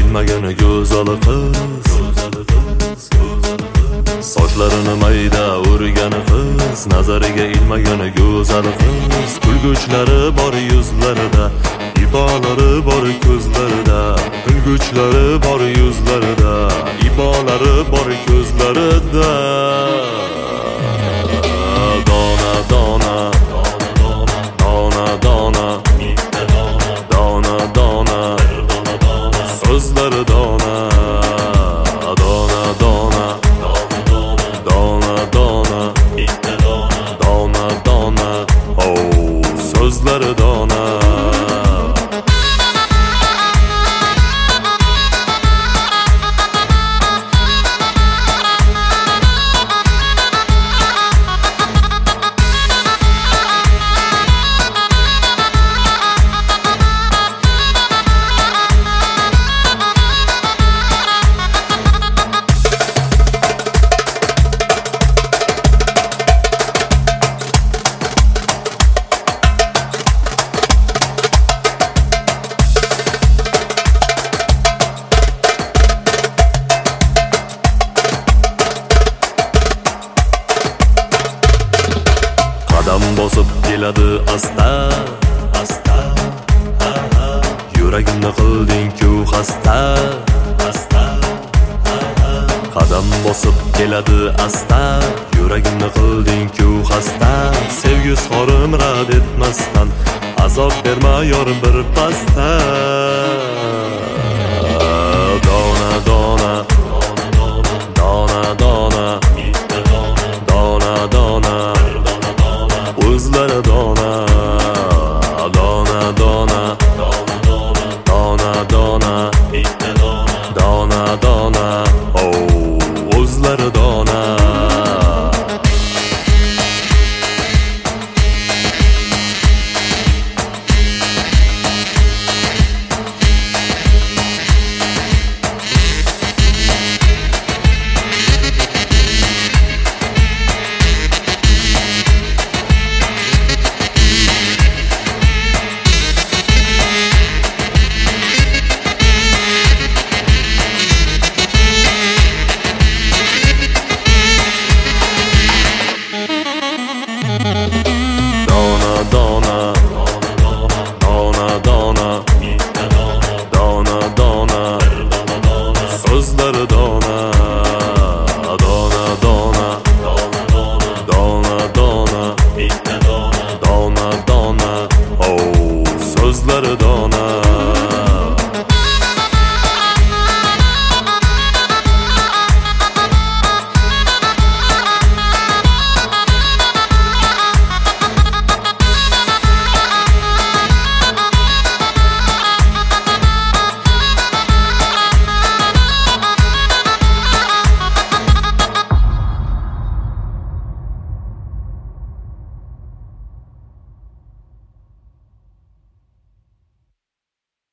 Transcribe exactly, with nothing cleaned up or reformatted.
ilmagan go'zal qiz, sochlarini mayda o'rgan qiz, nazariga ilmagan go'zal qiz, kulguchlari bor yuzlarida, ibolari bor ko'zlarida, kulguchlari bor yuzlarida, ibolari bor ko'zlarida. Dona dona dona dona dona dona so'zlari dona dona dona dona dona dona dona oh so'zlari dona. Qadam bosib keladi asta asta, yuragimni qilding-ku xasta asta. Qadam bosib keladi asta, yuragimni qilding-ku xasta. Sevgi sorim rad etmasdan, azob berma yorim bir pasta.